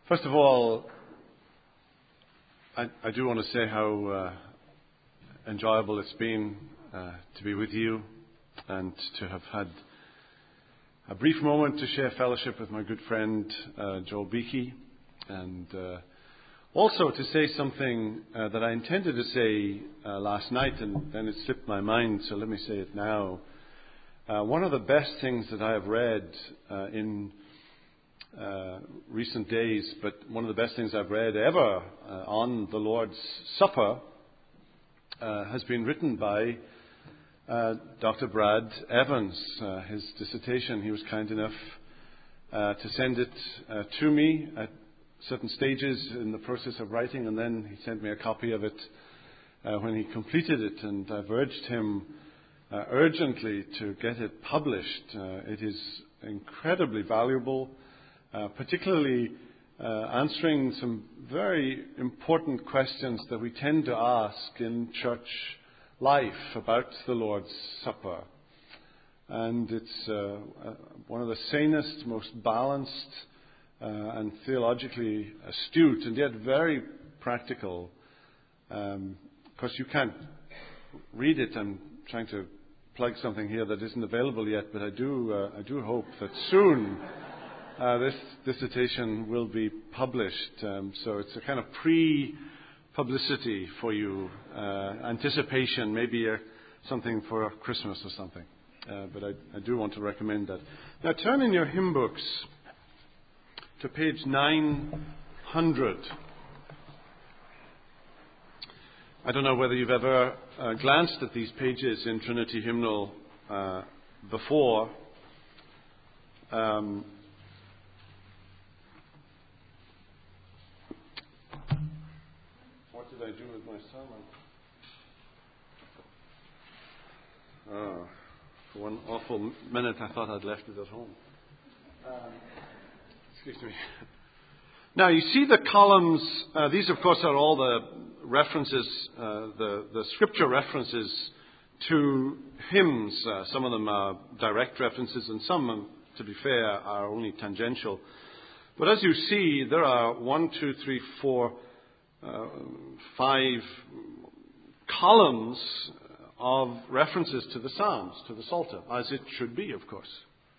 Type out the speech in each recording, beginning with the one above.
First of all, I do want to say how enjoyable it's been to be with you and to have had a brief moment to share fellowship with my good friend Joel Beakey, and also to say something that I intended to say last night, and then it slipped my mind, so let me say it now. One of the best things that I have read in recent days, but one of the best things I've read ever on the Lord's Supper has been written by Dr. Brad Evans. His dissertation, he was kind enough to send it to me at certain stages in the process of writing, and then he sent me a copy of it when he completed it, and I've urged him urgently to get it published. It is incredibly valuable, particularly answering some very important questions that we tend to ask in church life about the Lord's Supper. And it's one of the sanest, most balanced, and theologically astute, and yet very practical. Of course, you can't read it. I'm trying to plug something here that isn't available yet, but I do hope that soon this dissertation will be published. So it's a kind of pre-publicity for you, anticipation, maybe something for Christmas or something. But I do want to recommend that. Now turn in your hymn books to page 900. I don't know whether you've ever glanced at these pages in Trinity Hymnal before. What did I do with my sermon? For one awful minute I thought I'd left it at home. Excuse me. Now you see the columns, these of course are all the references, the scripture references to hymns. Some of them are direct references and some, to be fair, are only tangential. But as you see, there are 5 columns of references to the Psalms, to the Psalter, as it should be, of course.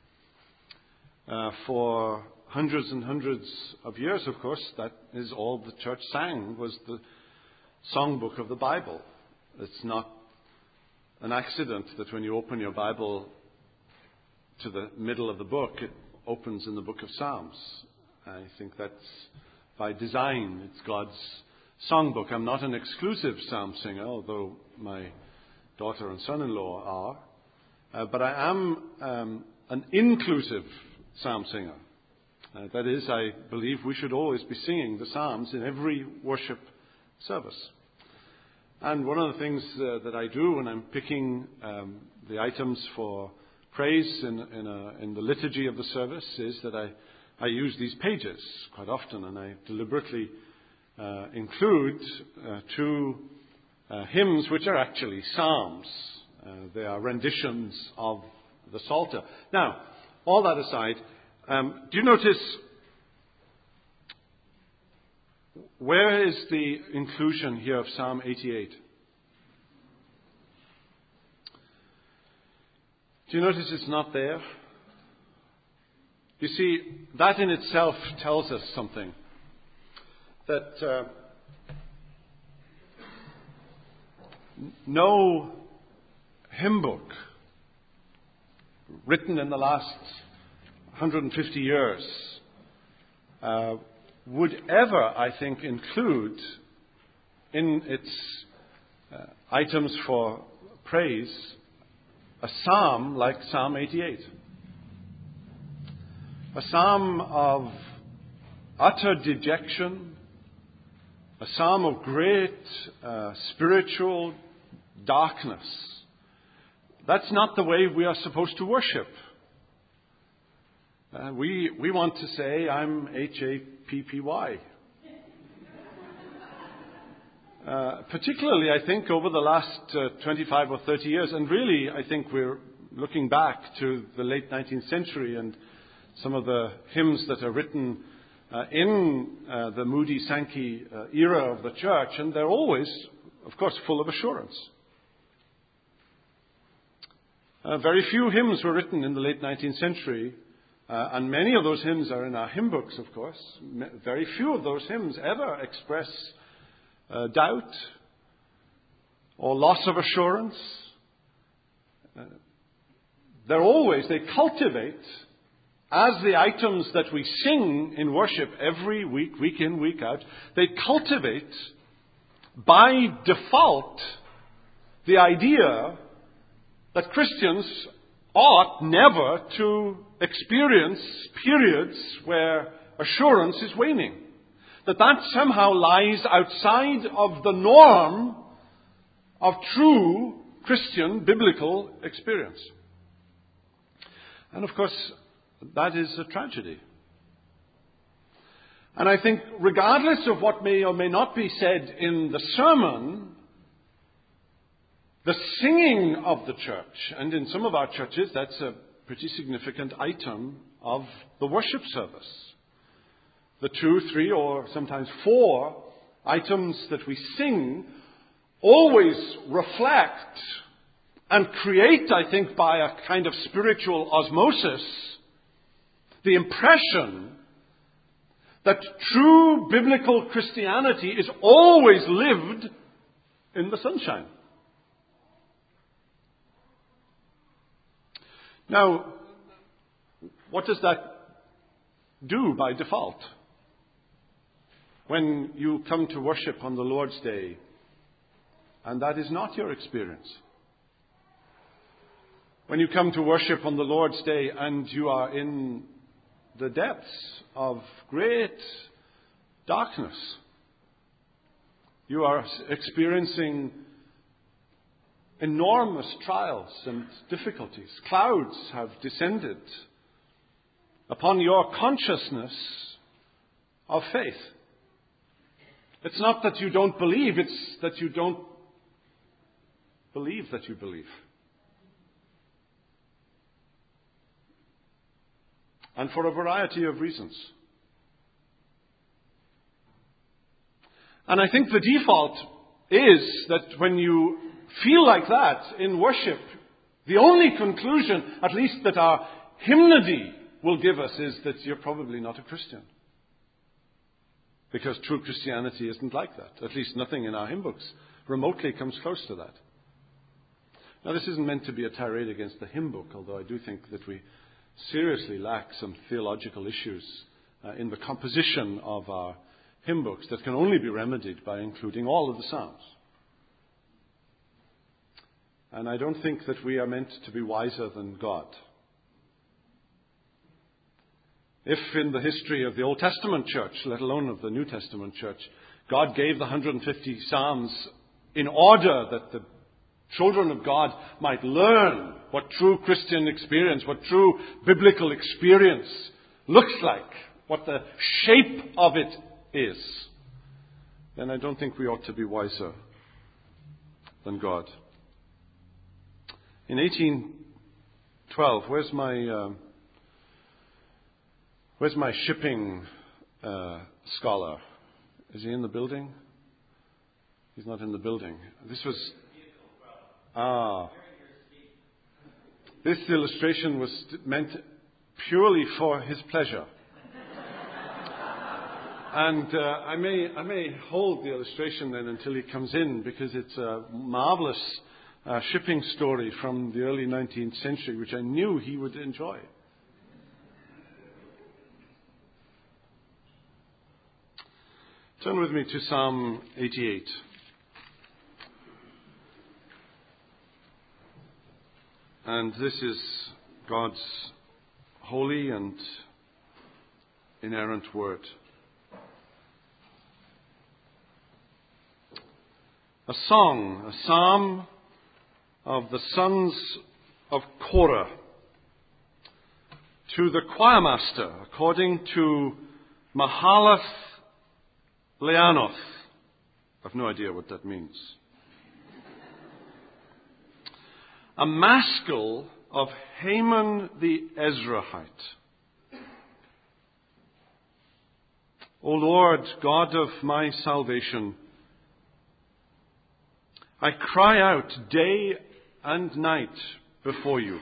For hundreds and hundreds of years, of course, that is all the church sang, was the songbook of the Bible. It's not an accident that when you open your Bible to the middle of the book, it opens in the book of Psalms. I think that's by design. It's God's songbook. I'm not an exclusive psalm singer, although my daughter and son-in-law are. But I am an inclusive psalm singer. That is, I believe we should always be singing the Psalms in every worship service. And one of the things that I do when I'm picking the items for praise in the liturgy of the service is that I use these pages quite often, and I deliberately include 2 hymns which are actually psalms. They are renditions of the Psalter. Now, all that aside, do you notice where is the inclusion here of Psalm 88? Do you notice it's not there? You see, that in itself tells us something. That no hymn book written in the last 150 years would ever, I think, include in its items for praise a psalm like Psalm 88. A psalm of utter dejection, a psalm of great spiritual darkness. That's not the way we are supposed to worship. We want to say, I'm H-A-P-P-Y. Particularly, I think, over the last 25 or 30 years, and really, I think we're looking back to the late 19th century and some of the hymns that are written in the Moody Sankey era of the church, and they're always, of course, full of assurance. Very few hymns were written in the late 19th century, and many of those hymns are in our hymn books, of course. Very few of those hymns ever express doubt or loss of assurance. They cultivate, as the items that we sing in worship every week, week in, week out, they cultivate by default the idea that Christians ought never to experience periods where assurance is waning. That somehow lies outside of the norm of true Christian biblical experience. And of course, that is a tragedy. And I think regardless of what may or may not be said in the sermon, the singing of the church, and in some of our churches that's a pretty significant item of the worship service. The 2, 3, or sometimes 4 items that we sing always reflect and create, I think, by a kind of spiritual osmosis, the impression that true biblical Christianity is always lived in the sunshine. Now, what does that do by default? When you come to worship on the Lord's Day, and that is not your experience. When you come to worship on the Lord's Day and you are in the depths of great darkness, you are experiencing enormous trials and difficulties. Clouds have descended upon your consciousness of faith. It's not that you don't believe, it's that you don't believe that you believe. And for a variety of reasons. And I think the default is that when you feel like that in worship, the only conclusion, at least that our hymnody will give us, is that you're probably not a Christian. Because true Christianity isn't like that. At least nothing in our hymn books remotely comes close to that. Now, this isn't meant to be a tirade against the hymn book, although I do think that we seriously lack some theological issues in the composition of our hymn books that can only be remedied by including all of the Psalms. And I don't think that we are meant to be wiser than God. If in the history of the Old Testament church, let alone of the New Testament church, God gave the 150 Psalms in order that the children of God might learn what true Christian experience, what true biblical experience looks like, what the shape of it is, then I don't think we ought to be wiser than God. In 1812, where's my shipping scholar? Is he in the building? He's not in the building. This illustration was meant purely for his pleasure. And I may hold the illustration then until he comes in, because it's a marvelous shipping story from the early 19th century, which I knew he would enjoy. Turn with me to Psalm 88. And this is God's holy and inerrant word. A song, a psalm of the sons of Korah to the choirmaster, according to Mahalath Leanoth. I've no idea what that means. A maskil of Haman the Ezrahite. O Lord, God of my salvation, I cry out day and night before you.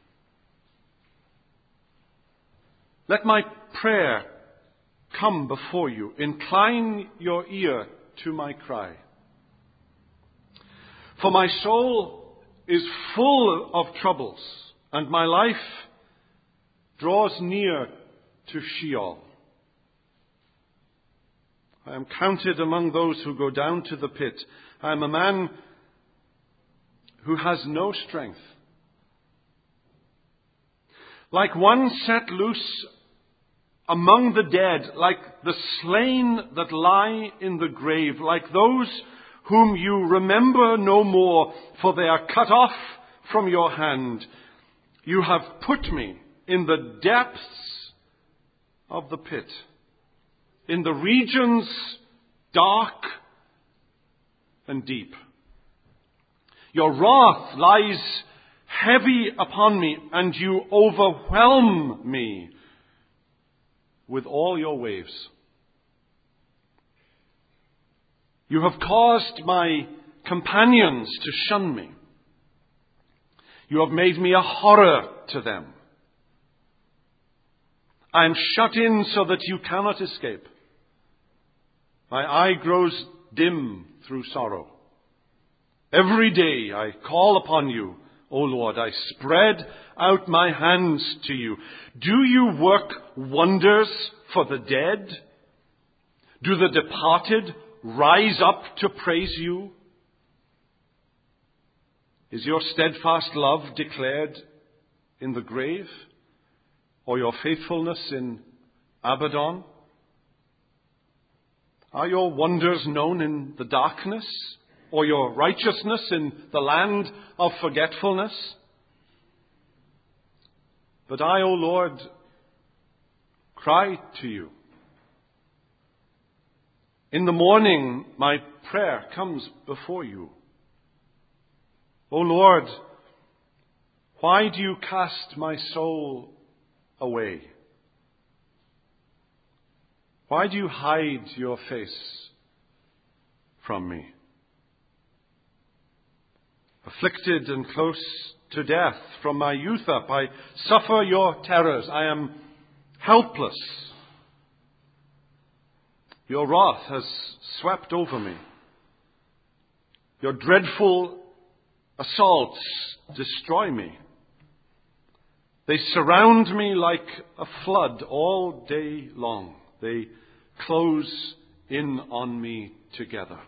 Let my prayer come before you. Incline your ear to my cry. For my soul is full of troubles, and my life draws near to Sheol. I am counted among those who go down to the pit. I am a man who has no strength. Like one set loose among the dead, like the slain that lie in the grave, like those whom you remember no more, for they are cut off from your hand. You have put me in the depths of the pit, in the regions dark and deep. Your wrath lies heavy upon me, and you overwhelm me with all your waves. You have caused my companions to shun me. You have made me a horror to them. I am shut in so that you cannot escape. My eye grows dim through sorrow. Every day I call upon you, O Lord. I spread out my hands to you. Do you work wonders for the dead? Do the departed rise up to praise you? Is your steadfast love declared in the grave, or your faithfulness in Abaddon? Are your wonders known in the darkness, or your righteousness in the land of forgetfulness? But I, O Lord, cry to you. In the morning my prayer comes before you. O Lord, why do you cast my soul away? Why do you hide your face from me? Afflicted and close to death from my youth up, I suffer your terrors. I am helpless. Your wrath has swept over me. Your dreadful assaults destroy me. They surround me like a flood all day long. They close in on me together.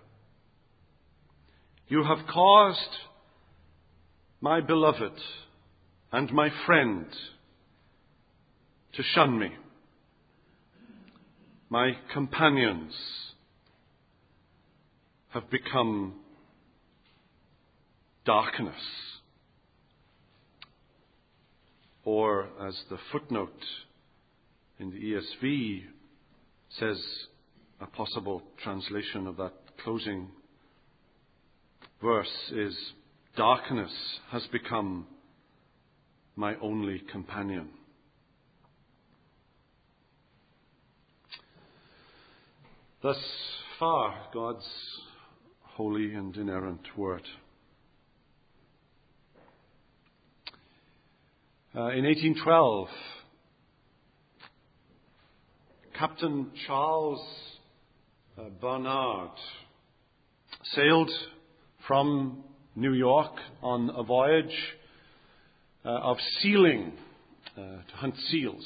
You have caused my beloved and my friend to shun me. My companions have become darkness. Or, as the footnote in the ESV says, a possible translation of that closing verse is, darkness has become my only companion. Thus far, God's holy and inerrant word. In 1812, Captain Charles Barnard sailed from New York on a voyage of sealing to hunt seals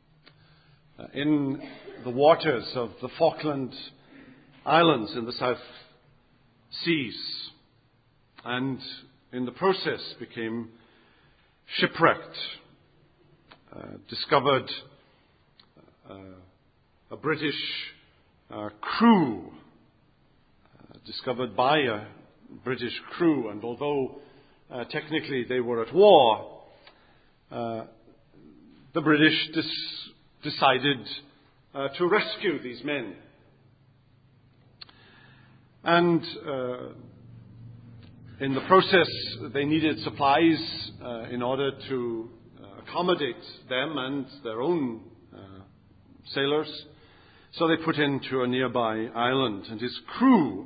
in the waters of the Falkland Islands in the South Seas, and in the process became shipwrecked, discovered a British crew, discovered by a British crew, and although technically they were at war, the British decided to rescue these men. And in the process, they needed supplies in order to accommodate them and their own sailors. So they put him to a nearby island, and his crew,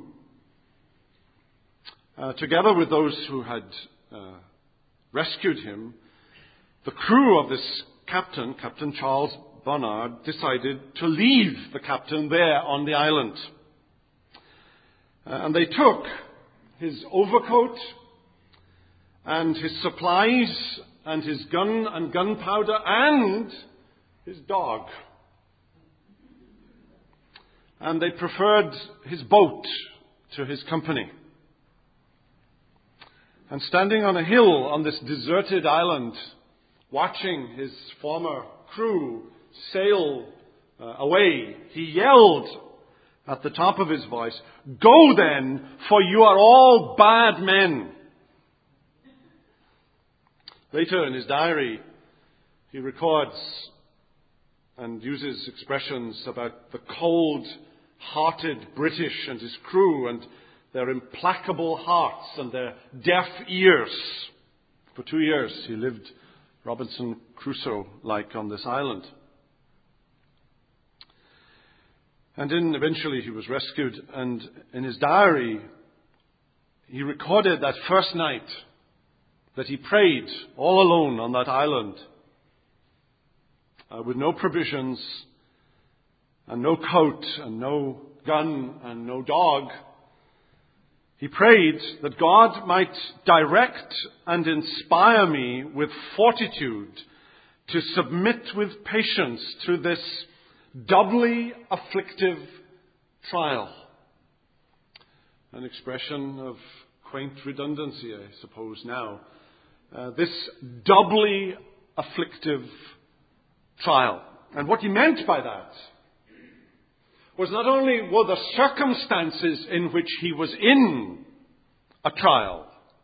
together with those who had rescued him, the crew of this captain, Captain Charles Barnard, decided to leave the captain there on the island. And they took his overcoat and his supplies and his gun and gunpowder and his dog. And they preferred his boat to his company. And standing on a hill on this deserted island, watching his former crew sail away, he yelled at the top of his voice, "Go then, for you are all bad men." Later in his diary, he records and uses expressions about the cold-hearted British and his crew and their implacable hearts and their deaf ears. For 2 years he lived Robinson Crusoe-like on this island. And then eventually he was rescued, and in his diary he recorded that first night that he prayed all alone on that island with no provisions and no coat and no gun and no dog. He prayed that God might direct and inspire me with fortitude to submit with patience to this doubly afflictive trial. An expression of quaint redundancy, I suppose, now. This doubly afflictive trial. And what he meant by that was not only were the circumstances in which he was in a trial,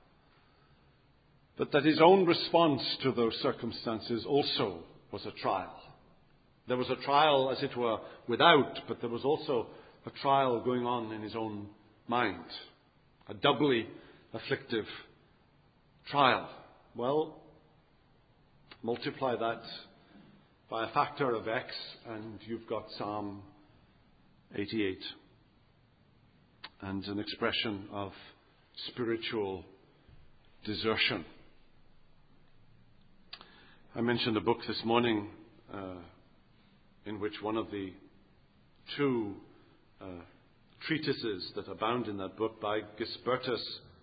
but that his own response to those circumstances also was a trial. There was a trial, as it were, without, but there was also a trial going on in his own mind. A doubly afflictive trial. Well, multiply that by a factor of X and you've got Psalm 88 and an expression of spiritual desertion. I mentioned a book this morning in which one of the two treatises that abound in that book by Gisbertus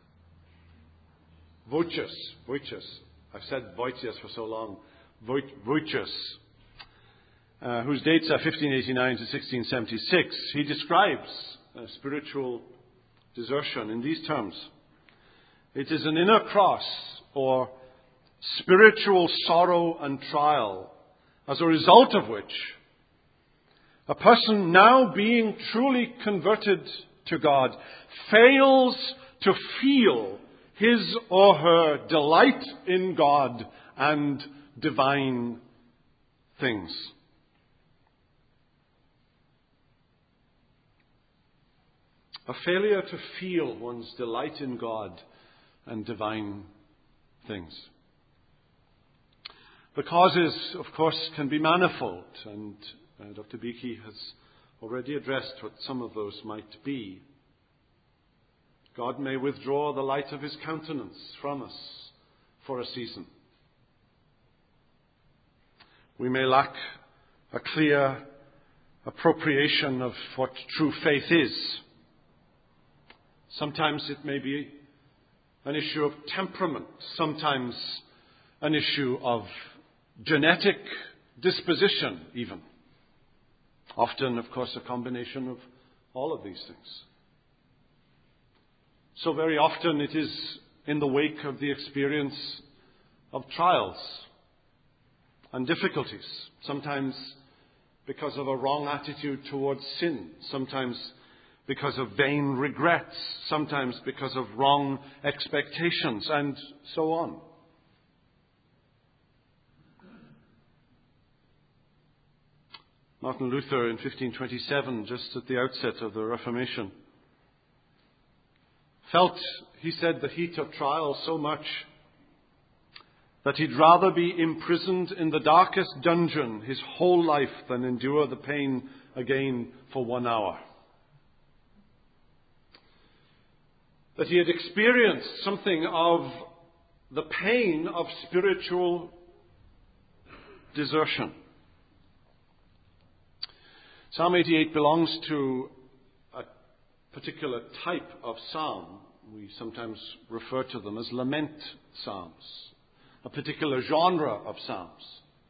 Voitius. I've said Voitius for so long. Voitius, whose dates are 1589 to 1676. He describes spiritual desertion in these terms. It is an inner cross or spiritual sorrow and trial, as a result of which a person now being truly converted to God fails to feel his or her delight in God and divine things. A failure to feel one's delight in God and divine things. The causes, of course, can be manifold, and Dr. Beakey has already addressed what some of those might be. God may withdraw the light of his countenance from us for a season. We may lack a clear appropriation of what true faith is. Sometimes it may be an issue of temperament, sometimes an issue of genetic disposition even. Often, of course, a combination of all of these things. So very often it is in the wake of the experience of trials and difficulties, sometimes because of a wrong attitude towards sin, sometimes because of vain regrets, sometimes because of wrong expectations, and so on. Martin Luther in 1527, just at the outset of the Reformation, felt, he said, the heat of trial so much that he'd rather be imprisoned in the darkest dungeon his whole life than endure the pain again for 1 hour. That he had experienced something of the pain of spiritual desertion. Psalm 88 belongs to a particular type of psalm. We sometimes refer to them as lament psalms, a particular genre of psalms.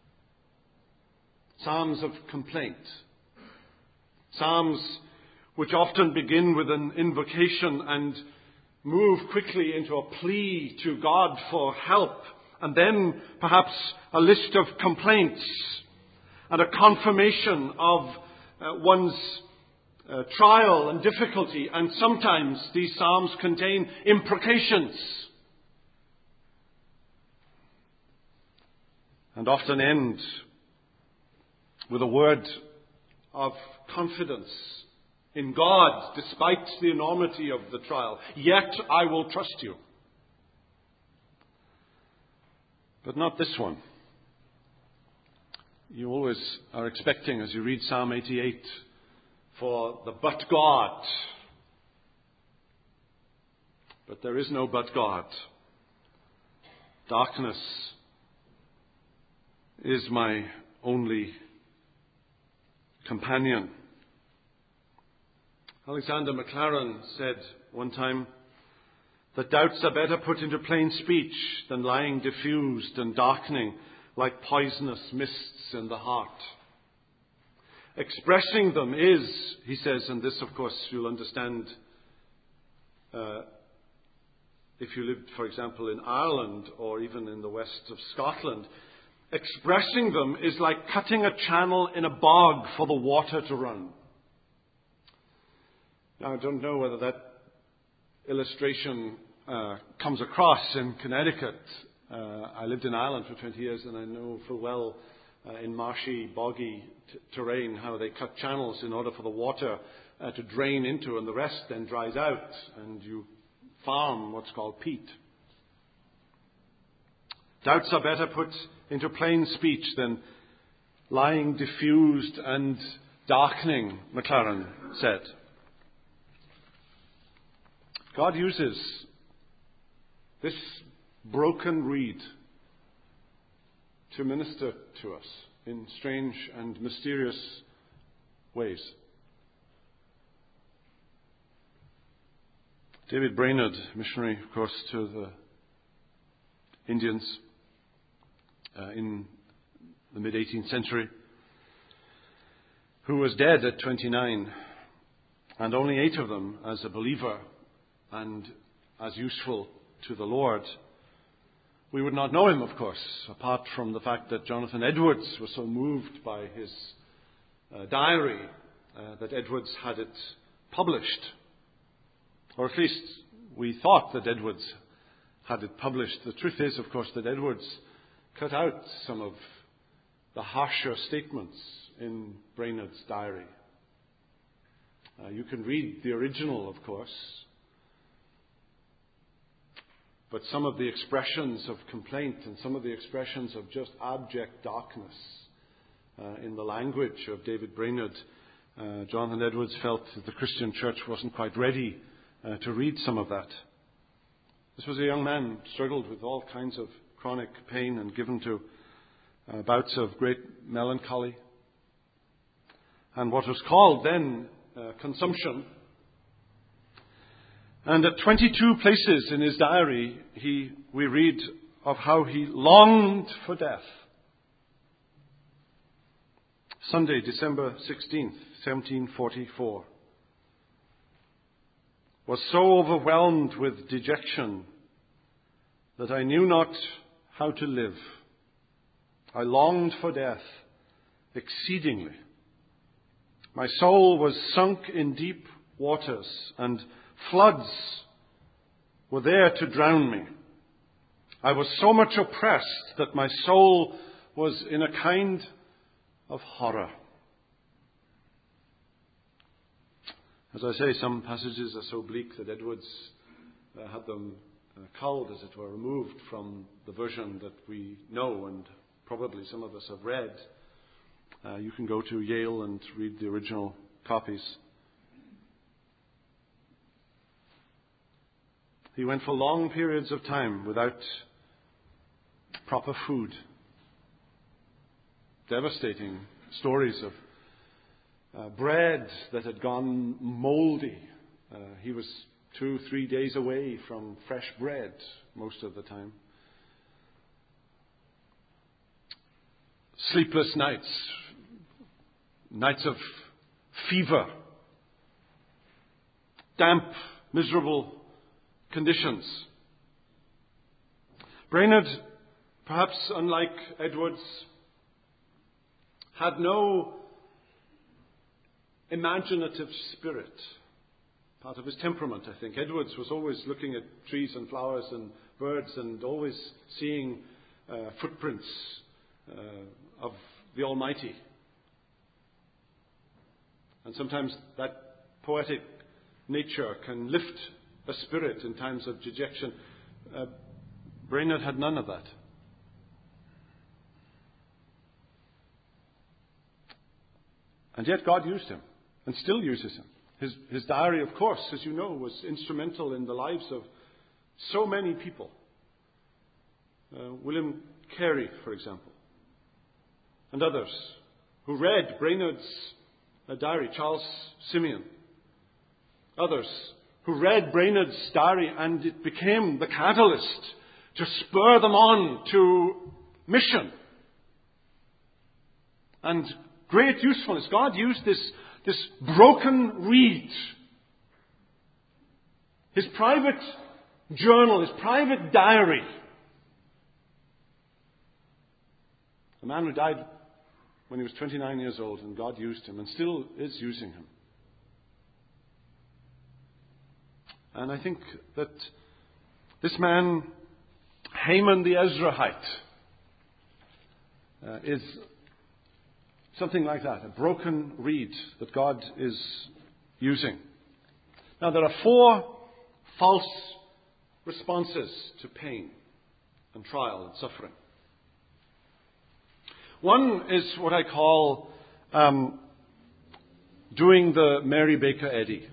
Psalms of complaint. Psalms which often begin with an invocation and move quickly into a plea to God for help, and then perhaps a list of complaints and a confirmation of one's trial and difficulty, and sometimes these psalms contain imprecations and often end with a word of confidence in God despite the enormity of the trial. Yet I will trust you. But not this one. You always are expecting, as you read Psalm 88, for the but God. But there is no but God. Darkness is my only companion. Alexander Maclaren said one time that doubts are better put into plain speech than lying diffused and darkening like poisonous mists in the heart. Expressing them is, he says, and this of course you'll understand if you lived, for example, in Ireland or even in the west of Scotland, expressing them is like cutting a channel in a bog for the water to run. Now, I don't know whether that illustration comes across in Connecticut. I lived in Ireland for 20 years, and I know full well in marshy, boggy terrain how they cut channels in order for the water to drain into, and the rest then dries out, and you farm what's called peat. Doubts are better put into plain speech than lying diffused and darkening, Maclaren said. God uses this broken reed to minister to us in strange and mysterious ways. David Brainerd, missionary, of course, to the Indians in the mid-18th century, who was dead at 29, and only 8 of them as a believer and as useful to the Lord. We would not know him, of course, apart from the fact that Jonathan Edwards was so moved by his diary that Edwards had it published. Or at least we thought that Edwards had it published. The truth is, of course, that Edwards cut out some of the harsher statements in Brainerd's diary. You can read the original, of course, but some of the expressions of complaint and some of the expressions of just abject darkness in the language of David Brainerd, Jonathan Edwards felt that the Christian church wasn't quite ready to read some of that. This was a young man who struggled with all kinds of chronic pain and given to bouts of great melancholy and what was called then consumption. And at 22 places in his diary, we read of how he longed for death. Sunday, December 16th, 1744. Was so overwhelmed with dejection that I knew not how to live. I longed for death exceedingly. My soul was sunk in deep waters, and floods were there to drown me. I was so much oppressed that my soul was in a kind of horror. As I say, some passages are so bleak that Edwards had them culled, as it were, removed from the version that we know and probably some of us have read. You can go to Yale and read the original copies. He went for long periods of time without proper food. Devastating stories of bread that had gone moldy. He was 2-3 days away from fresh bread most of the time. Sleepless nights, nights of fever, damp, miserable conditions. Brainerd, perhaps unlike Edwards, had no imaginative spirit. Part of his temperament, I think. Edwards was always looking at trees and flowers and birds and always seeing footprints of the Almighty. And sometimes that poetic nature can lift a spirit in times of dejection. Brainerd had none of that. And yet God used him, and still uses him. His diary, of course, as you know, was instrumental in the lives of so many people. William Carey, for example, and others who read Brainerd's diary, Charles Simeon, others who read Brainerd's diary, and it became the catalyst to spur them on to mission and great usefulness. God used this broken reed, his private journal, his private diary. A man who died when he was 29 years old, and God used him and still is using him. And I think that this man, Haman the Ezrahite, is something like that, a broken reed that God is using. Now, there are 4 false responses to pain and trial and suffering. One is what I call doing the Mary Baker Eddy.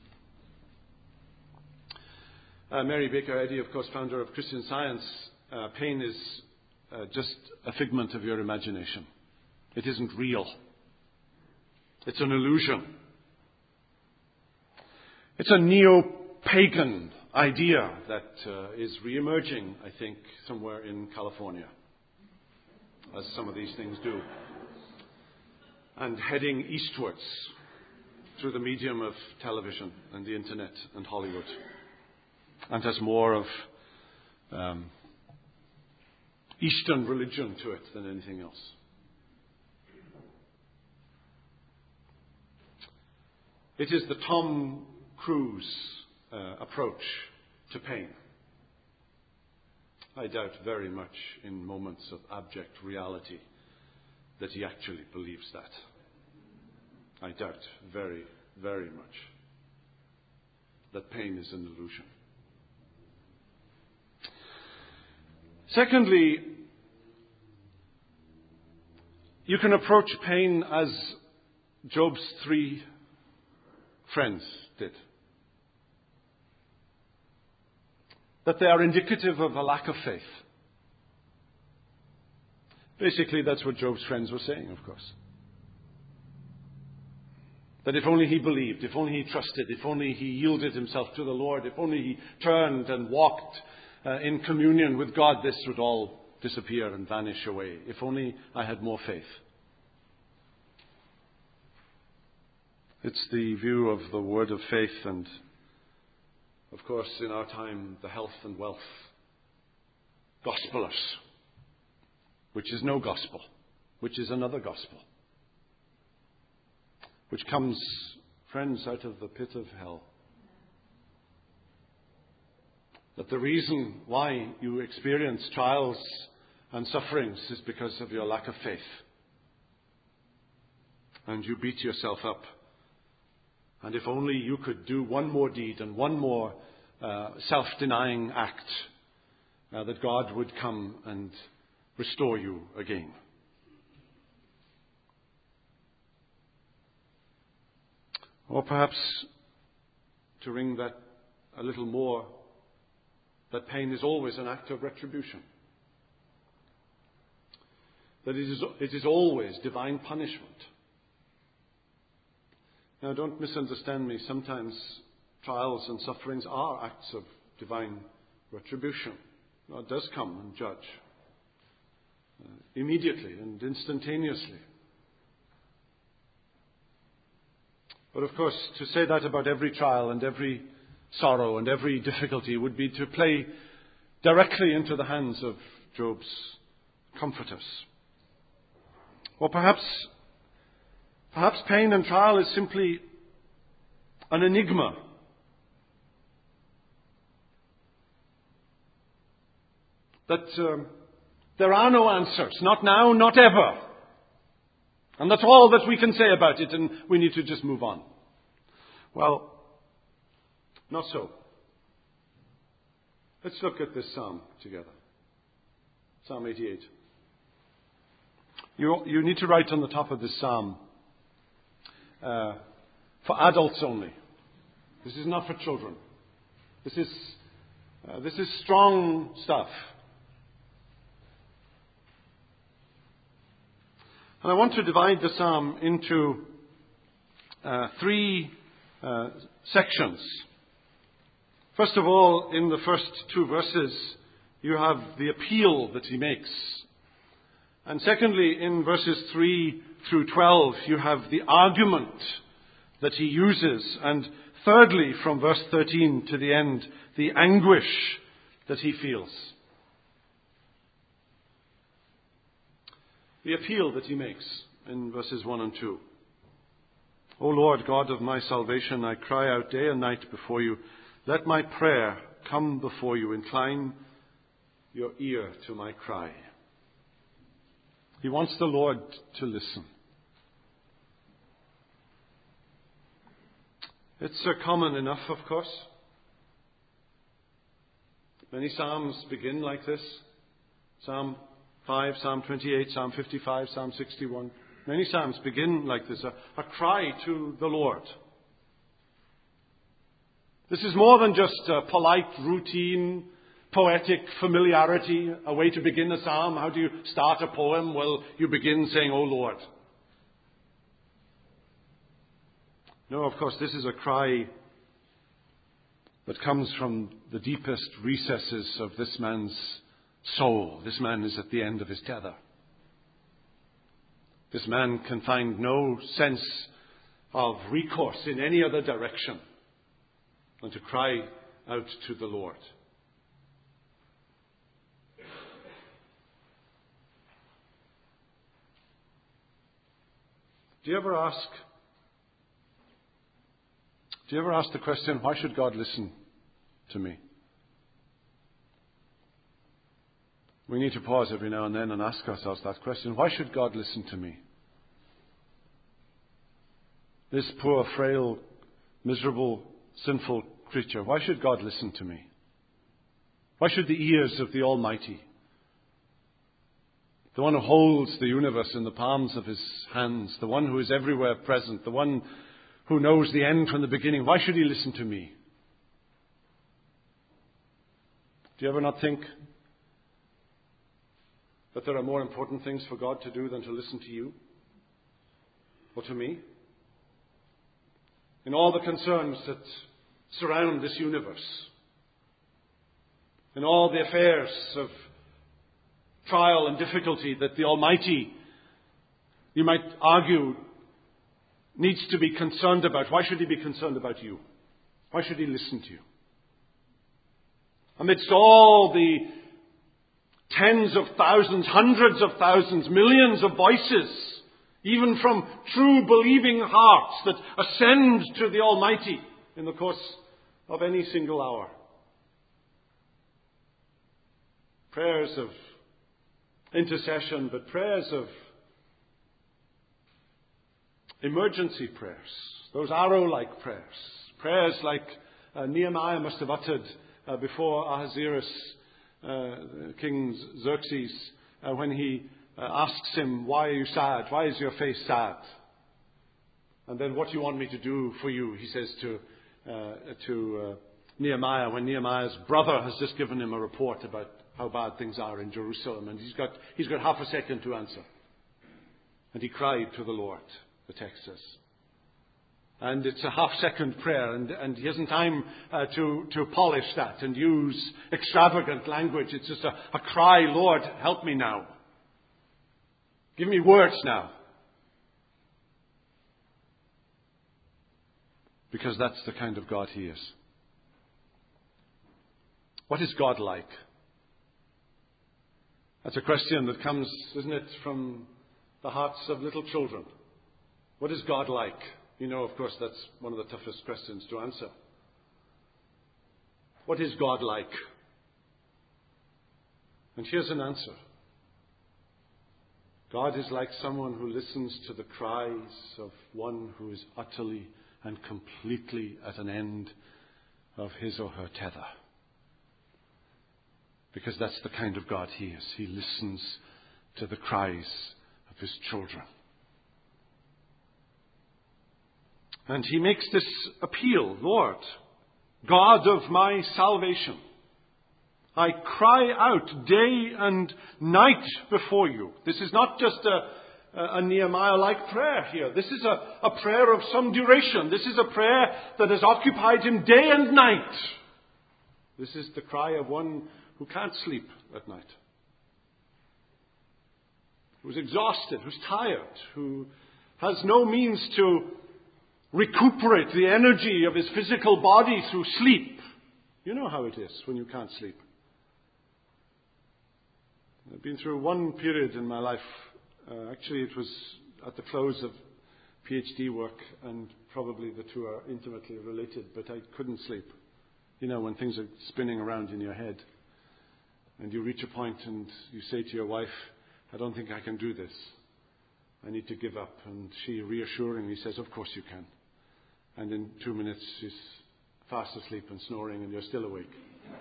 Mary Baker Eddy, of course, founder of Christian Science. Pain is just a figment of your imagination. It isn't real. It's an illusion. It's a neo-pagan idea that is re-emerging, I think, somewhere in California, as some of these things do, and heading eastwards through the medium of television and the internet and Hollywood, and has more of Eastern religion to it than anything else. It is the Tom Cruise approach to pain. I doubt very much in moments of abject reality that he actually believes that. I doubt very, very much that pain is an illusion. Secondly, you can approach pain as Job's 3 friends did. That they are indicative of a lack of faith. Basically, that's what Job's friends were saying, of course. That if only he believed, if only he trusted, if only he yielded himself to the Lord, if only he turned and walked in communion with God, this would all disappear and vanish away. If only I had more faith. It's the view of the word of faith and, of course, in our time, the health and wealth gospelers, which is no gospel, which is another gospel, which comes, friends, out of the pit of hell. That the reason why you experience trials and sufferings is because of your lack of faith. And you beat yourself up. And if only you could do one more deed and one more self-denying act that God would come and restore you again. Or perhaps, to ring that a little more, that pain is always an act of retribution. That it is always divine punishment. Now, don't misunderstand me. Sometimes trials and sufferings are acts of divine retribution. God does come and judge immediately and instantaneously. But of course, to say that about every trial and every sorrow and every difficulty would be to play directly into the hands of Job's comforters. Or perhaps pain and trial is simply an enigma. That there are no answers, not now, not ever. And that's all that we can say about it, and we need to just move on. Well, not so. Let's look at this psalm together. Psalm 88. You need to write on the top of this psalm, for adults only. This is not for children. This is strong stuff. And I want to divide the psalm into three sections. First of all, in the first two verses, you have the appeal that he makes. And secondly, in verses 3 through 12, you have the argument that he uses. And thirdly, from verse 13 to the end, the anguish that he feels. The appeal that he makes in verses 1 and 2. O Lord, God of my salvation, I cry out day and night before you. Let my prayer come before you. Incline your ear to my cry. He wants the Lord to listen. It's common enough, of course. Many psalms begin like this. Psalm 5, Psalm 28, Psalm 55, Psalm 61. Many psalms begin like this, a cry to the Lord. This is more than just a polite, routine, poetic familiarity, a way to begin a psalm. How do you start a poem? Well, you begin saying, O Lord. No, of course, this is a cry that comes from the deepest recesses of this man's soul. This man is at the end of his tether. This man can find no sense of recourse in any other direction than to cry out to the Lord. Do you ever ask the question, why should God listen to me? We need to pause every now and then and ask ourselves that question. Why should God listen to me? This poor, frail, miserable, sinful creature. Why should God listen to me? Why should the ears of the Almighty, the one who holds the universe in the palms of his hands, the one who is everywhere present, the one who knows the end from the beginning, why should he listen to me? Do you ever not think that there are more important things for God to do than to listen to you or to me? In all the concerns that surround this universe, in all the affairs of trial and difficulty that the Almighty, you might argue, needs to be concerned about. Why should he be concerned about you? Why should he listen to you? Amidst all the tens of thousands, hundreds of thousands, millions of voices, even from true believing hearts that ascend to the Almighty in the course of any single hour. Prayers of intercession, but prayers of emergency prayers, those arrow-like prayers, prayers like Nehemiah must have uttered before Ahasuerus, King Xerxes, when he asks him, "Why are you sad? Why is your face sad?" And then, "What do you want me to do for you?" he says to Nehemiah, when Nehemiah's brother has just given him a report about how bad things are in Jerusalem, and he's got half a second to answer. And he cried to the Lord, the text says. And it's a half-second prayer, and he hasn't time to polish that and use extravagant language. It's just a cry, "Lord, help me now. Give me words now." Because that's the kind of God He is. What is God like? That's a question that comes, isn't it, from the hearts of little children. What is God like? You know, of course, that's one of the toughest questions to answer. What is God like? And here's an answer. God is like someone who listens to the cries of one who is utterly and completely at an end of his or her tether. Because that's the kind of God He is. He listens to the cries of His children. And He makes this appeal, "Lord, God of my salvation, I cry out day and night before you." This is not just a Nehemiah-like prayer here. This is a prayer of some duration. This is a prayer that has occupied him day and night. This is the cry of one who can't sleep at night, who's exhausted, who's tired, who has no means to recuperate the energy of his physical body through sleep. You know how it is when you can't sleep. I've been through one period in my life. Actually, it was at the close of PhD work, and probably the two are intimately related, but I couldn't sleep. You know, when things are spinning around in your head, and you reach a point and you say to your wife, "I don't think I can do this. I need to give up." And she reassuringly says, "Of course you can." And in 2 minutes she's fast asleep and snoring, and you're still awake.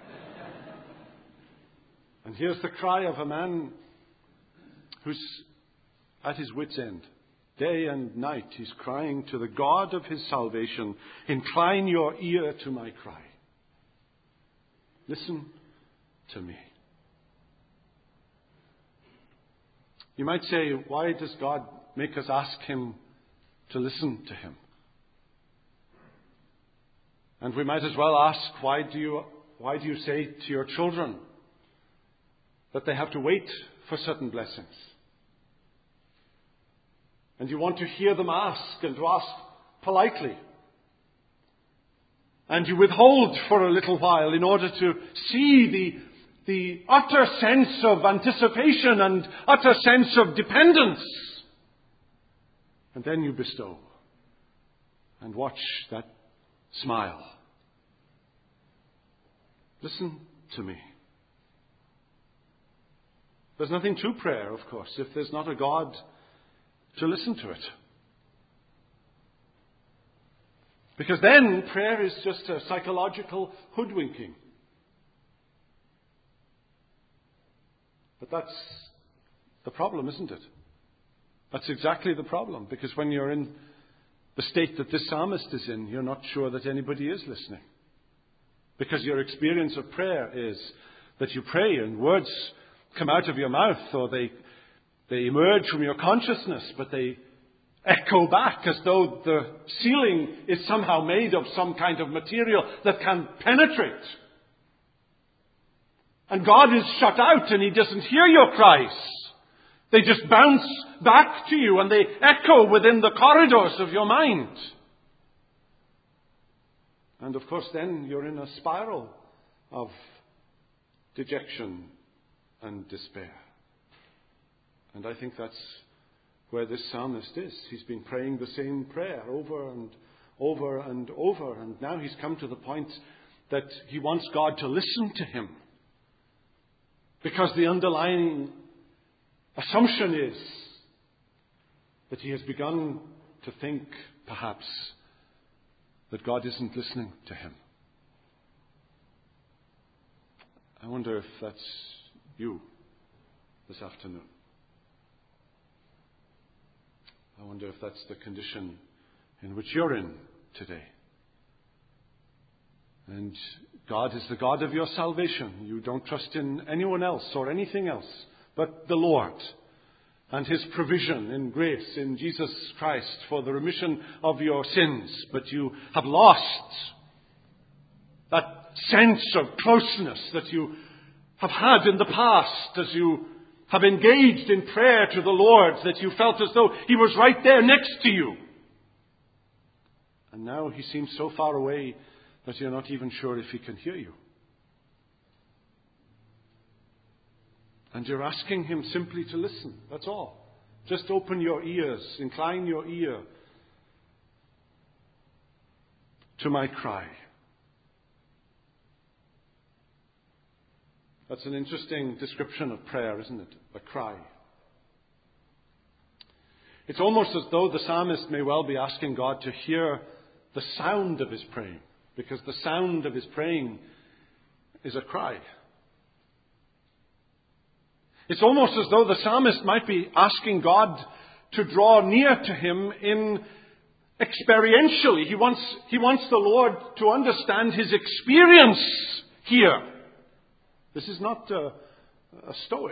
And here's the cry of a man who's at his wit's end. Day and night he's crying to the God of his salvation, "Incline your ear to my cry. Listen to me." You might say, why does God make us ask Him to listen to Him? And we might as well ask, why do you say to your children that they have to wait for certain blessings? And you want to hear them ask, and to ask politely. And you withhold for a little while in order to see the utter sense of anticipation and utter sense of dependence. And then you bestow. And watch that smile. Listen to me. There's nothing to prayer, of course, if there's not a God to listen to it. Because then prayer is just a psychological hoodwinking. But that's the problem, isn't it? That's exactly the problem. Because when you're in the state that this psalmist is in, you're not sure that anybody is listening. Because your experience of prayer is that you pray and words come out of your mouth, or they emerge from your consciousness, but they echo back as though the ceiling is somehow made of some kind of material that can penetrate. And God is shut out and He doesn't hear your cries. They just bounce back to you and they echo within the corridors of your mind. And of course then you're in a spiral of dejection and despair. And I think that's where this psalmist is. He's been praying the same prayer over and over and over. And now he's come to the point that he wants God to listen to him. Because the underlying assumption is that he has begun to think, perhaps, that God isn't listening to him. I wonder if that's you this afternoon. I wonder if that's the condition in which you're in today. And God is the God of your salvation. You don't trust in anyone else or anything else but the Lord and His provision in grace in Jesus Christ for the remission of your sins. But you have lost that sense of closeness that you have had in the past as you have engaged in prayer to the Lord, that you felt as though He was right there next to you. And now He seems so far away that you're not even sure if He can hear you. And you're asking Him simply to listen. That's all. Just open your ears, incline your ear to my cry. That's an interesting description of prayer, isn't it? A cry. It's almost as though the psalmist may well be asking God to hear the sound of his praying, because the sound of his praying is a cry. It's almost as though the psalmist might be asking God to draw near to him in experientially. He wants the Lord to understand his experience here. This is not a stoic.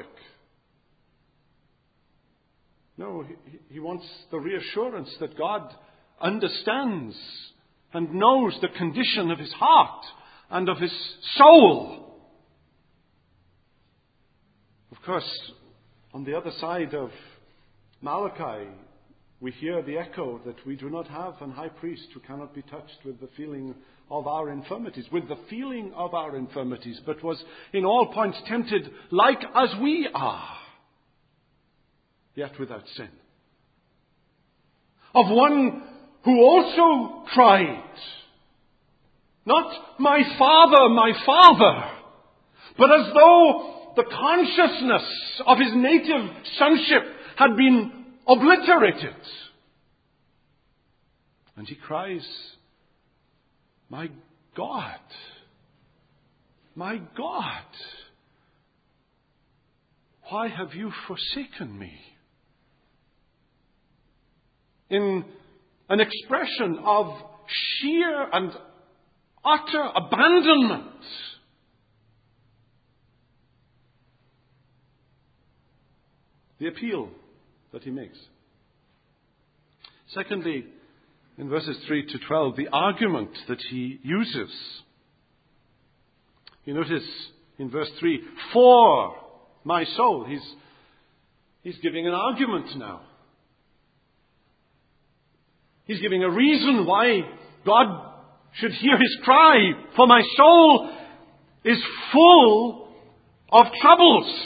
No, he wants the reassurance that God understands and knows the condition of his heart and of his soul. Of course, on the other side of Malachi, we hear the echo that we do not have an high priest who cannot be touched with the feeling of our infirmities, but was in all points tempted like as we are, yet without sin. Of one who also cried, not my Father, but as though the consciousness of his native sonship had been obliterated. And he cries, my God, why have you forsaken me? In an expression of sheer and utter abandonment. The appeal that he makes. Secondly, in verses 3 to 12, the argument that he uses. You notice in verse 3, for my soul. He's giving an argument now. He's giving a reason why God should hear his cry. For my soul is full of troubles.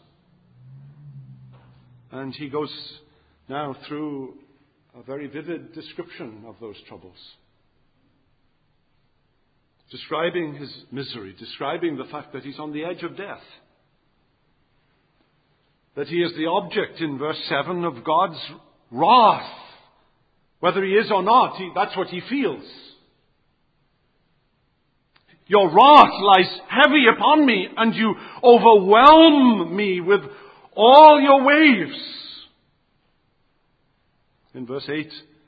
And he goes now through a very vivid description of those troubles. Describing his misery, describing the fact that he's on the edge of death. That he is the object, in verse 7, of God's wrath. Whether he is or not, that's what he feels. Your wrath lies heavy upon me, and you overwhelm me with all your waves. In verse 8,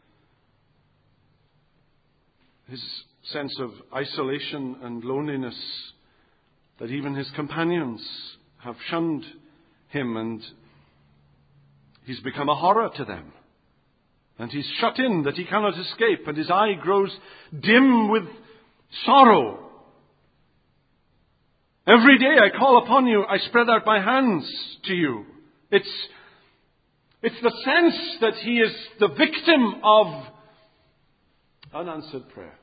his sense of isolation and loneliness, that even his companions have shunned him, and he's become a horror to them. And he's shut in that he cannot escape, and his eye grows dim with sorrow. Every day I call upon you, I spread out my hands to you. It's the sense that he is the victim of unanswered prayer.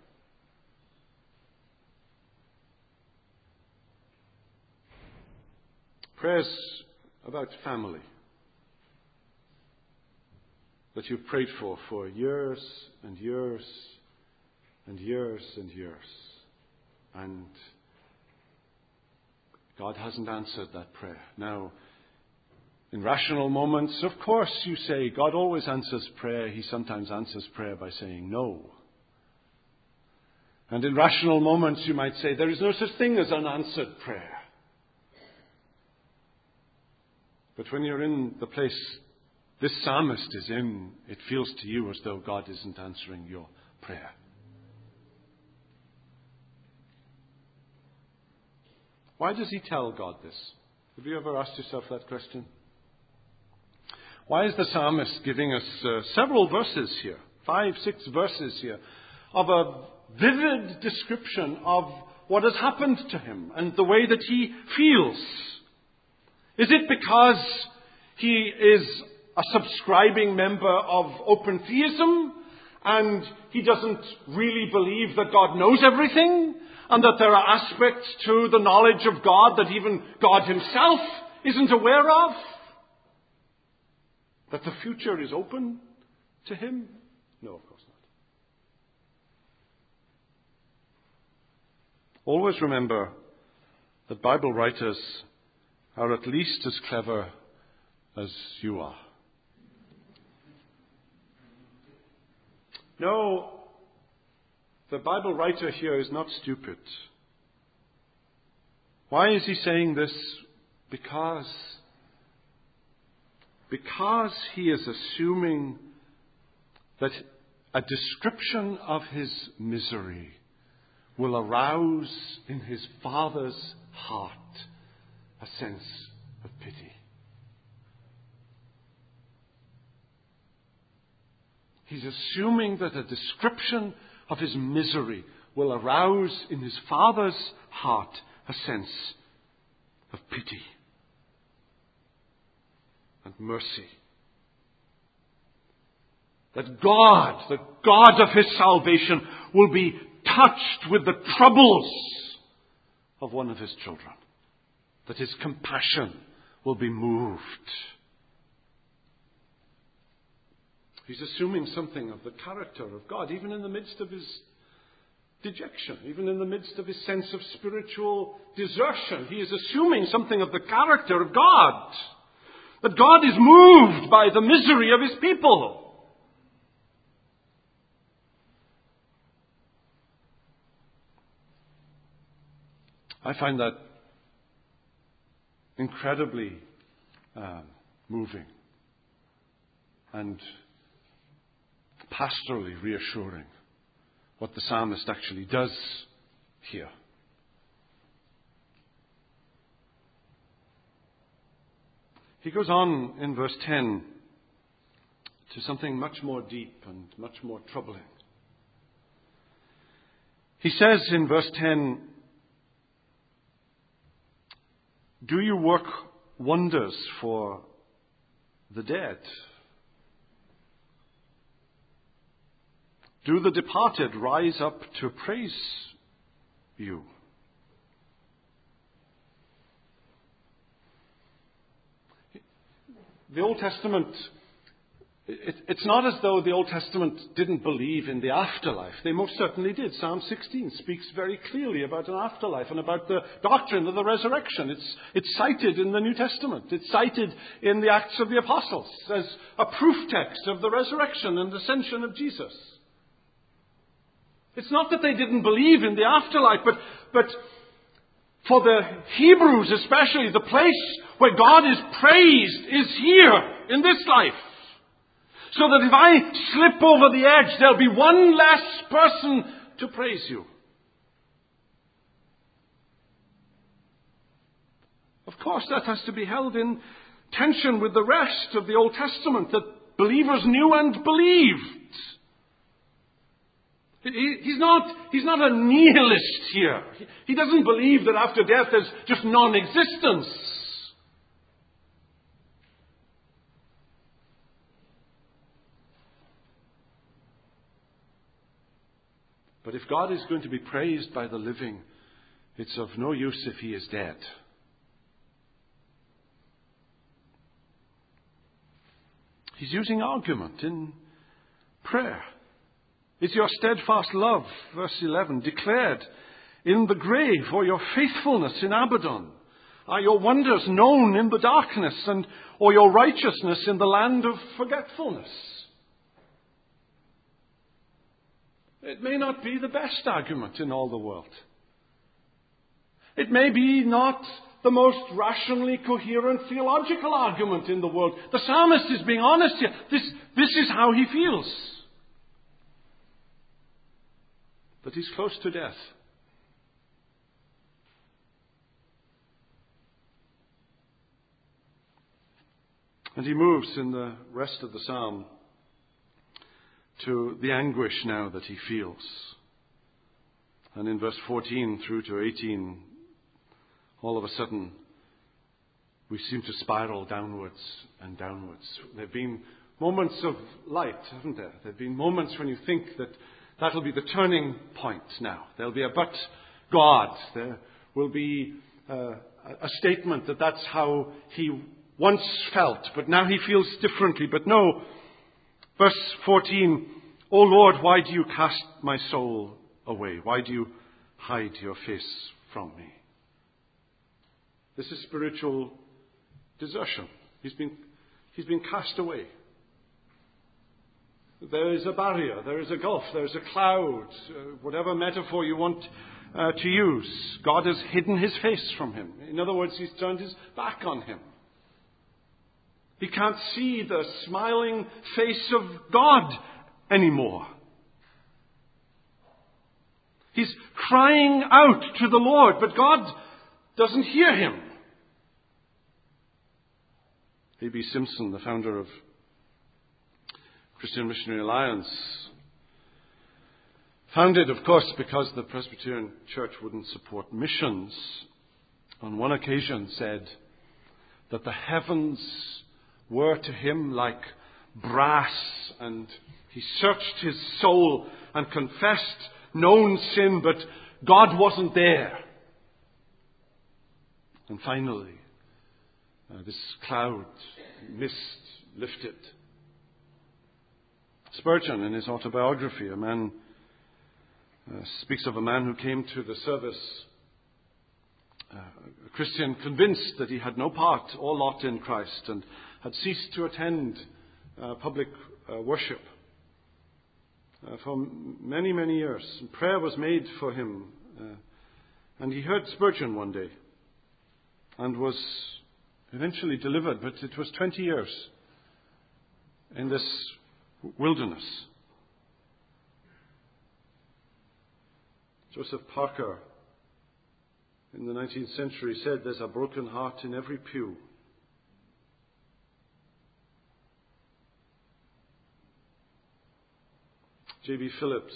Prayers about family that you've prayed for years and years and years and years. And God hasn't answered that prayer. Now, in rational moments, of course you say, God always answers prayer. He sometimes answers prayer by saying no. And in rational moments you might say, there is no such thing as unanswered prayer. But when you're in the place this psalmist is in, it feels to you as though God isn't answering your prayer. Why does he tell God this? Have you ever asked yourself that question? Why is the psalmist giving us several verses here, 5, 6 verses here, of a vivid description of what has happened to him and the way that he feels? Is it because he is a subscribing member of open theism and he doesn't really believe that God knows everything and that there are aspects to the knowledge of God that even God himself isn't aware of? That the future is open to him? No, of course not. Always remember that Bible writers are at least as clever as you are. No, the Bible writer here is not stupid. Why is he saying this? Because he is assuming that a description of his misery will arouse in his Father's heart a sense of pity. He's assuming that a description of his misery will arouse in his Father's heart a sense of pity and mercy. That God, the God of his salvation, will be touched with the troubles of one of his children. That his compassion will be moved. He's assuming something of the character of God, even in the midst of his dejection, even in the midst of his sense of spiritual desertion. He is assuming something of the character of God. That God is moved by the misery of his people. I find that incredibly moving and pastorally reassuring, what the psalmist actually does here. He goes on in verse 10 to something much more deep and much more troubling. He says in verse 10, "Do you work wonders for the dead? Do the departed rise up to praise you?" The Old Testament, it's not as though the Old Testament didn't believe in the afterlife. They most certainly did. Psalm 16 speaks very clearly about an afterlife and about the doctrine of the resurrection. It's cited in the New Testament. It's cited in the Acts of the Apostles as a proof text of the resurrection and ascension of Jesus. It's not that they didn't believe in the afterlife, but for the Hebrews especially, the place where God is praised is here, in this life. So that if I slip over the edge, there'll be one less person to praise you. Of course, that has to be held in tension with the rest of the Old Testament that believers knew and believed. He's not a nihilist here. He doesn't believe that after death there's just non-existence. But if God is going to be praised by the living, it's of no use if he is dead. He's using argument in prayer. Is your steadfast love, verse 11, declared in the grave, or your faithfulness in Abaddon? Are your wonders known in the darkness, or your righteousness in the land of forgetfulness? It may not be the best argument in all the world. It may be not the most rationally coherent theological argument in the world. The psalmist is being honest here. This is how he feels. But he's close to death. And he moves in the rest of the psalm to the anguish now that he feels. And in verse 14 through to 18, all of a sudden, we seem to spiral downwards and downwards. There have been moments of light, haven't there? There have been moments when you think that that'll be the turning point now. There'll be a but God. There will be a statement that that's how he once felt, but now he feels differently. But no, verse 14, O Lord, why do you cast my soul away? Why do you hide your face from me? This is spiritual desertion. He's been cast away. There is a barrier, there is a gulf, there is a cloud, whatever metaphor you want to use. God has hidden his face from him. In other words, he's turned his back on him. He can't see the smiling face of God anymore. He's crying out to the Lord, but God doesn't hear him. A.B. Simpson, the founder of Christian Missionary Alliance, founded, of course, because the Presbyterian Church wouldn't support missions, on one occasion said that the heavens were to him like brass, and he searched his soul and confessed known sin, but God wasn't there. And finally, this cloud, mist lifted. Spurgeon, in his autobiography, speaks of a man who came to the service, a Christian convinced that he had no part or lot in Christ and had ceased to attend public worship for many, many years. And prayer was made for him. And he heard Spurgeon one day and was eventually delivered, but it was 20 years in this wilderness. Joseph Parker, in the 19th century, said, "There's a broken heart in every pew." J.B. Phillips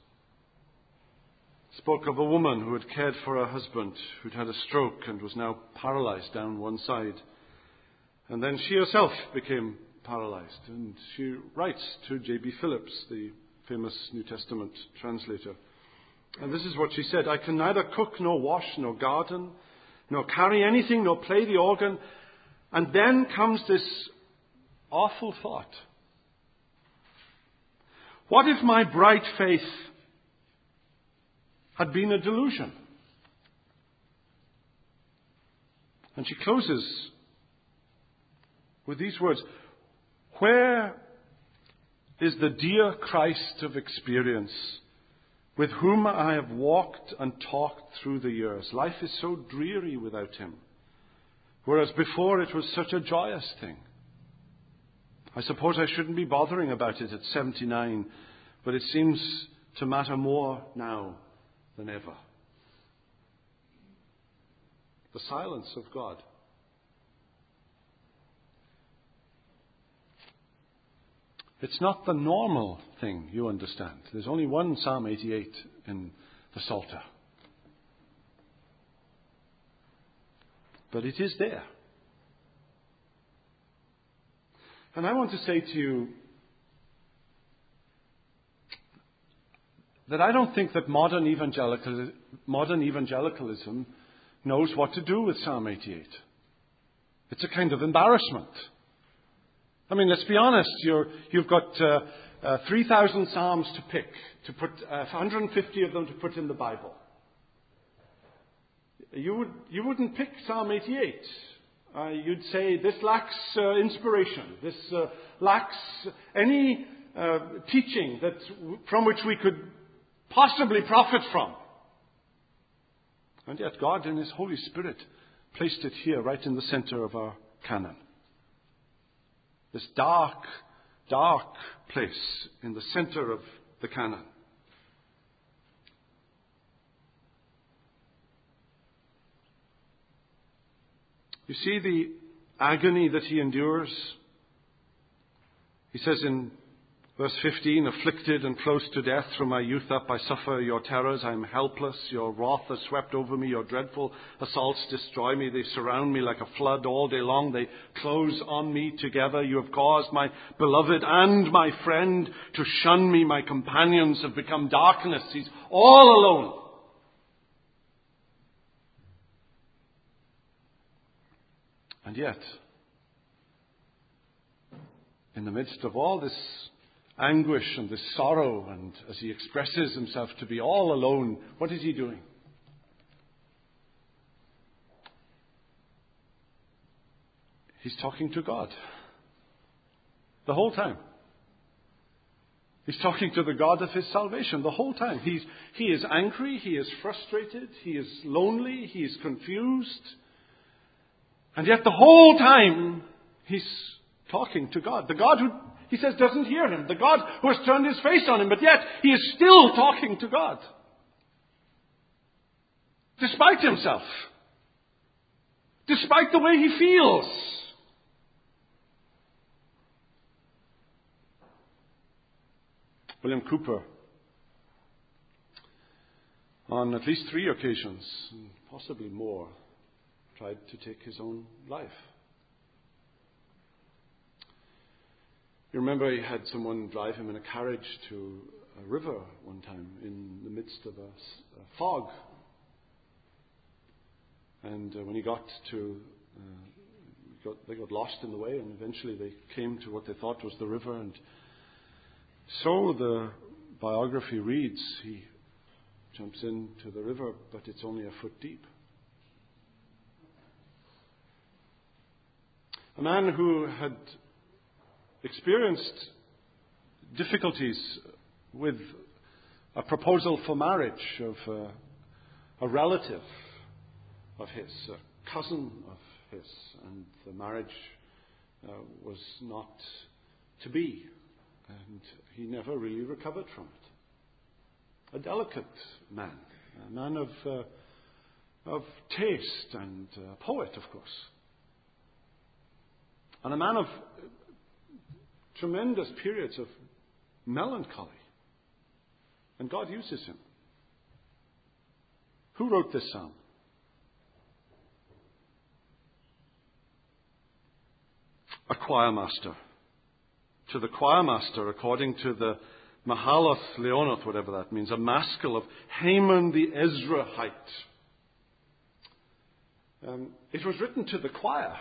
spoke of a woman who had cared for her husband, who'd had a stroke and was now paralyzed down one side. And then she herself became paralyzed. And she writes to J.B. Phillips, the famous New Testament translator. And this is what she said: "I can neither cook nor wash nor garden, nor carry anything, nor play the organ." And then comes this awful thought. What if my bright faith had been a delusion? And she closes with these words: "Where is the dear Christ of experience, with whom I have walked and talked through the years? Life is so dreary without him, whereas before it was such a joyous thing. I suppose I shouldn't be bothering about it at 79, but it seems to matter more now than ever." The silence of God. It's not the normal thing, you understand. There's only one Psalm 88 in the Psalter. But it is there. And I want to say to you that I don't think that modern evangelicalism knows what to do with Psalm 88. It's a kind of embarrassment. I mean, let's be honest. You've got 3,000 Psalms to pick, to put 150 of them to put in the Bible. You wouldn't pick Psalm 88. You'd say this lacks inspiration. This lacks any teaching from which we could possibly profit from. And yet God in His Holy Spirit placed it here, right in the center of our canon. This dark, dark place in the center of the canon. You see the agony that he endures? He says in verse 15, afflicted and close to death from my youth up, I suffer your terrors. I am helpless. Your wrath has swept over me. Your dreadful assaults destroy me. They surround me like a flood all day long. They close on me together. You have caused my beloved and my friend to shun me. My companions have become darkness. He's all alone. And yet, in the midst of all this anguish and this sorrow, and as he expresses himself to be all alone, what is he doing? He's talking to God. The whole time. He's talking to the God of his salvation the whole time. He is angry, he is frustrated, he is lonely, he is confused. And yet the whole time he's talking to God. The God who, he says, doesn't hear him. The God who has turned his face on him, but yet he is still talking to God. Despite himself. Despite the way he feels. William Cowper, on at least 3 occasions, possibly more, tried to take his own life. You remember he had someone drive him in a carriage to a river one time in the midst of a fog. And when he got to, they got lost in the way, and eventually they came to what they thought was the river. And so the biography reads, he jumps into the river, but it's only a foot deep. A man who had experienced difficulties with a proposal for marriage of a relative of his, a cousin of his, and the marriage was not to be, and he never really recovered from it. A delicate man, a man of taste and a poet, of course. And a man of tremendous periods of melancholy. And God uses him. Who wrote this psalm? A choir master. To the choir master, according to the Mahalath Leonoth, whatever that means, a maskil of Haman the Ezrahite. It was written to the choir.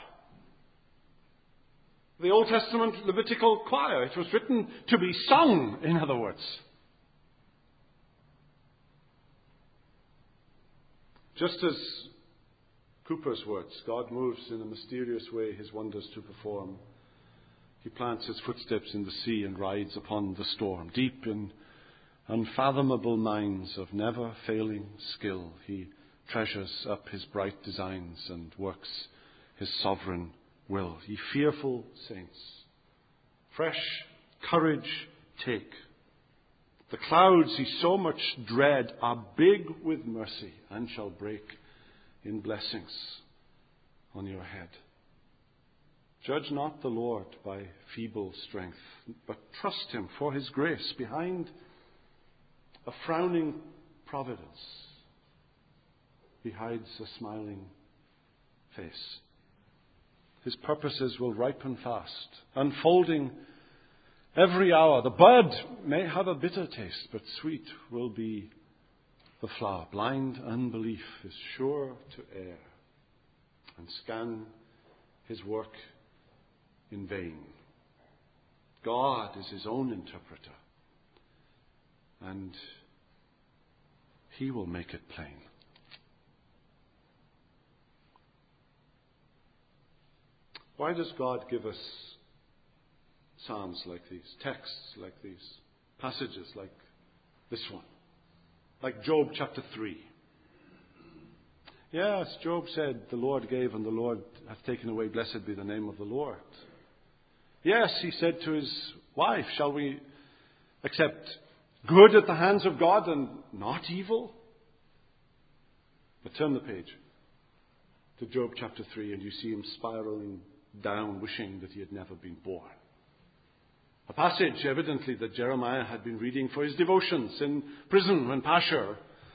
The Old Testament Levitical choir. It was written to be sung, in other words. Just as Cowper's words, God moves in a mysterious way his wonders to perform. He plants his footsteps in the sea and rides upon the storm. Deep in unfathomable mines of never failing skill, he treasures up his bright designs and works his sovereign will. Ye fearful saints, fresh courage take. The clouds ye so much dread are big with mercy and shall break in blessings on your head. Judge not the Lord by feeble strength, but trust him for his grace behind a frowning providence. He hides a smiling face. His purposes will ripen fast, unfolding every hour. The bud may have a bitter taste, but sweet will be the flower. Blind unbelief is sure to err and scan his work in vain. God is his own interpreter, and he will make it plain. Why does God give us psalms like these, texts like these, passages like this one, like Job chapter 3? Yes, Job said, the Lord gave and the Lord hath taken away. Blessed be the name of the Lord. Yes, he said to his wife, shall we accept good at the hands of God and not evil? But turn the page to Job chapter 3 and you see him spiraling down, wishing that he had never been born. A passage, evidently, that Jeremiah had been reading for his devotions in prison when Pashur,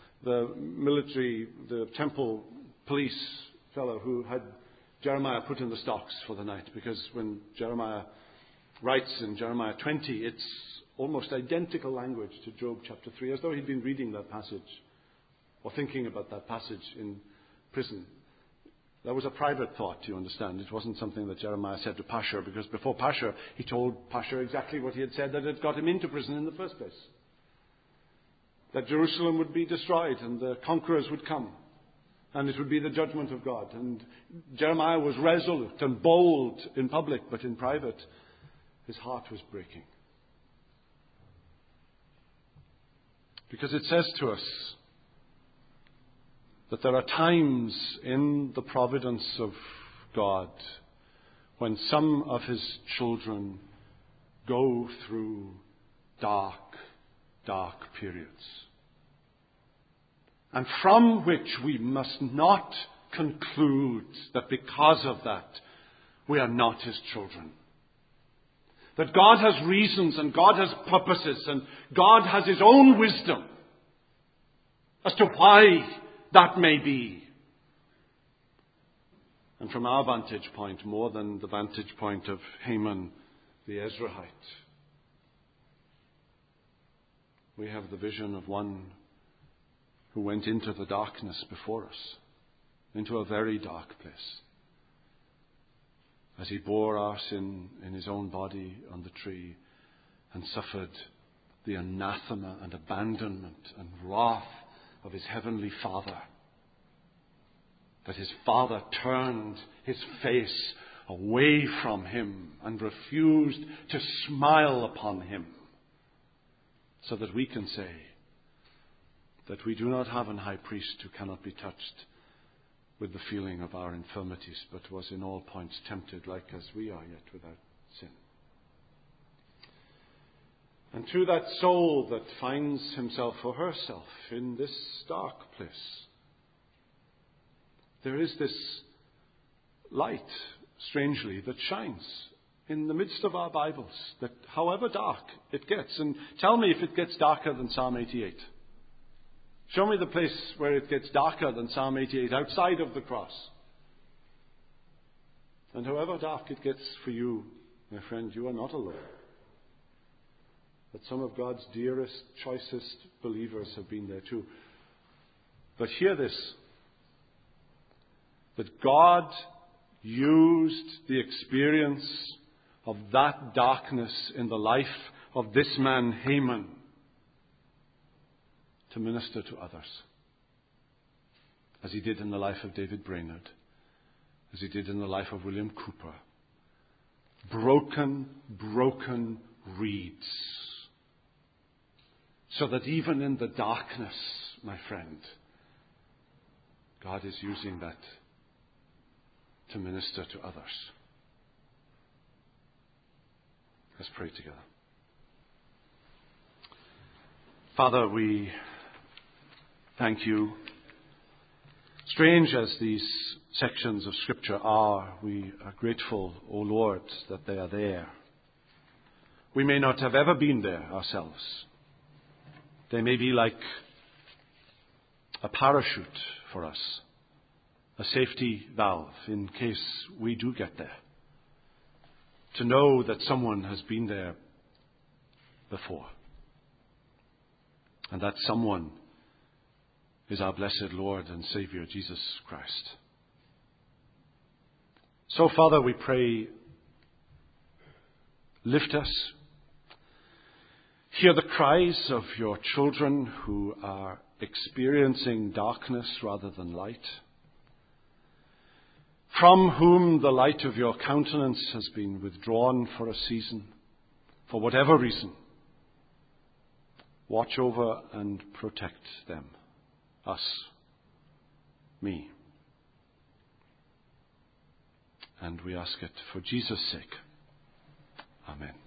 the temple police fellow who had Jeremiah put in the stocks for the night. Because when Jeremiah writes in Jeremiah 20, it's almost identical language to Job chapter 3, as though he'd been reading that passage or thinking about that passage in prison. That was a private thought, you understand. It wasn't something that Jeremiah said to Pashur, because before Pashur, he told Pashur exactly what he had said that had got him into prison in the first place. That Jerusalem would be destroyed and the conquerors would come. And it would be the judgment of God. And Jeremiah was resolute and bold in public, but in private, his heart was breaking. Because it says to us that there are times in the providence of God when some of his children go through dark, dark periods. And from which we must not conclude that because of that we are not his children. That God has reasons and God has purposes and God has his own wisdom as to why that may be. And from our vantage point, more than the vantage point of Haman the Ezrahite, we have the vision of one who went into the darkness before us, into a very dark place, as he bore our sin in his own body on the tree and suffered the anathema and abandonment and wrath of his heavenly Father. That his Father turned his face away from him and refused to smile upon him, so that we can say that we do not have an high priest who cannot be touched with the feeling of our infirmities, but was in all points tempted like as we are, yet without sin. And to that soul that finds himself or herself in this dark place, there is this light, strangely, that shines in the midst of our Bibles, that however dark it gets, and tell me if it gets darker than Psalm 88. Show me the place where it gets darker than Psalm 88, outside of the cross. And however dark it gets for you, my friend, you are not alone. That some of God's dearest, choicest believers have been there too. But hear this, that God used the experience of that darkness in the life of this man Haman to minister to others, as he did in the life of David Brainerd, as he did in the life of William Cooper. Broken reeds, so that even in the darkness, my friend, God is using that to minister to others. Let's pray together. Father, we thank you. Strange as these sections of Scripture are, we are grateful, O Lord, that they are there. We may not have ever been there ourselves. They may be like a parachute for us, a safety valve in case we do get there. To know that someone has been there before. And that someone is our blessed Lord and Saviour, Jesus Christ. So, Father, we pray, lift us. Hear the cries of your children who are experiencing darkness rather than light, from whom the light of your countenance has been withdrawn for a season, for whatever reason. Watch over and protect them, us, me, And we ask it for Jesus' sake. Amen.